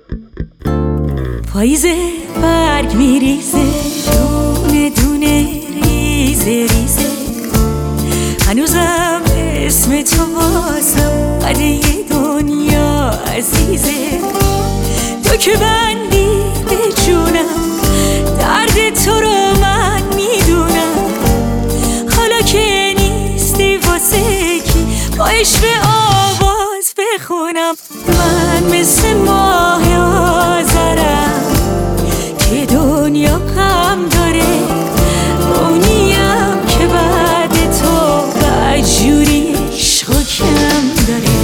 پاییزه برگ میریزه دونه دونه ریزه ریزه، هنوزم اسم تو واسم قده دنیا عزیزه. تو که بندی به جونم، درد تو رو من میدونم. حالا که نیستی واسه کی پایش به آواز بخونم. من مثل ماه آذرم که دنیا غم داره، اونیم که بعد تو بدجوری عشق و کم داره.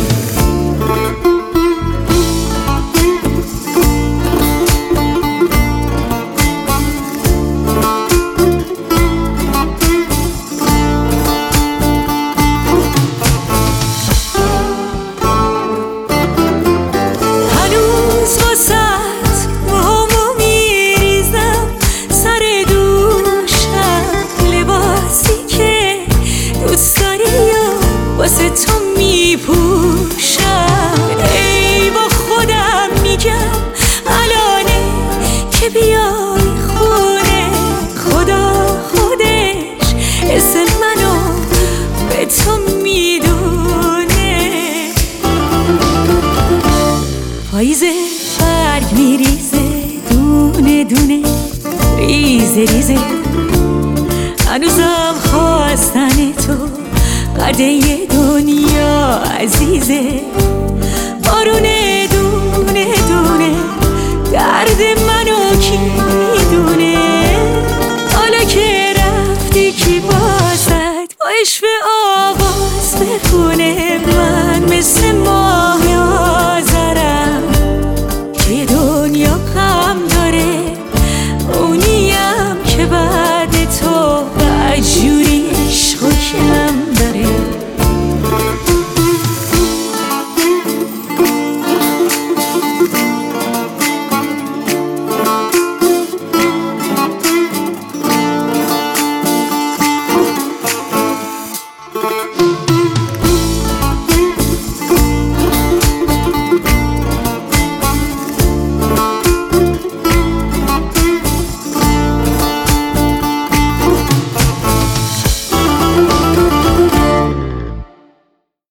واسه تو میپوشم، ای با خودم میگم الانه که بیای خونه. خدا خودش اسم منو به تو میدونه. پاییزه برگ میریزه دونه دونه ریزه ریزه، هنوزم خواستن تو قده دنیا عزیزه. بارونه